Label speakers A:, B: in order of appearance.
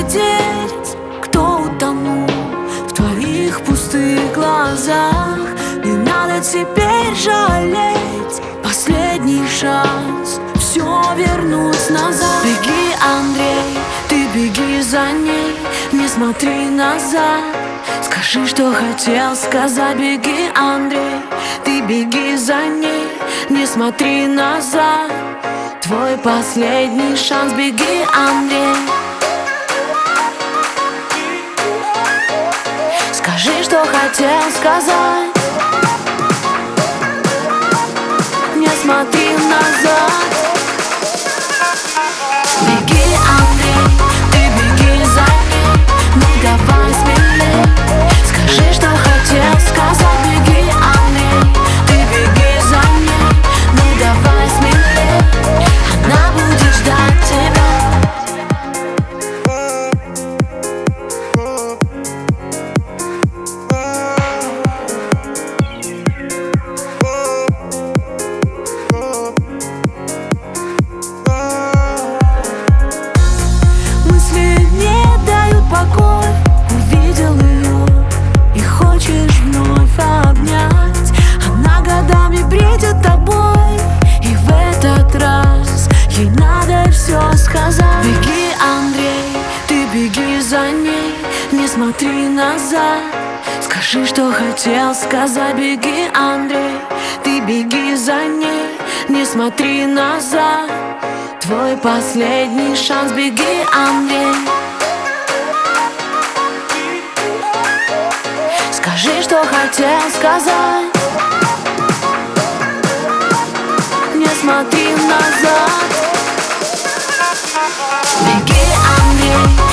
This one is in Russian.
A: улететь, кто утонул в твоих пустых глазах. Не надо теперь жалеть, последний шанс все вернуть назад. Беги, Андрей, ты беги за ней, не смотри назад. Скажи, что хотел сказать. Беги, Андрей, ты беги за ней, не смотри назад. Твой последний шанс. Беги, Андрей. Скажи, что хотел сказать. Не смотри назад. Беги, Андрей, ты беги за ней, не давай смелей. Скажи, что хотел сказать. Беги, Андрей, ты беги за ней, не давай смелей. Она будет ждать тебя. Увидел ее и хочешь вновь обнять. Она годами бредит тобой, и в этот раз ей надо все сказать. Беги, Андрей, ты беги за ней, не смотри назад. Скажи, что хотел сказать. Беги, Андрей, ты беги за ней, не смотри назад. Твой последний шанс. Беги, Андрей. Скажи, что хотел сказать. Не смотри назад. Беги, Андрей.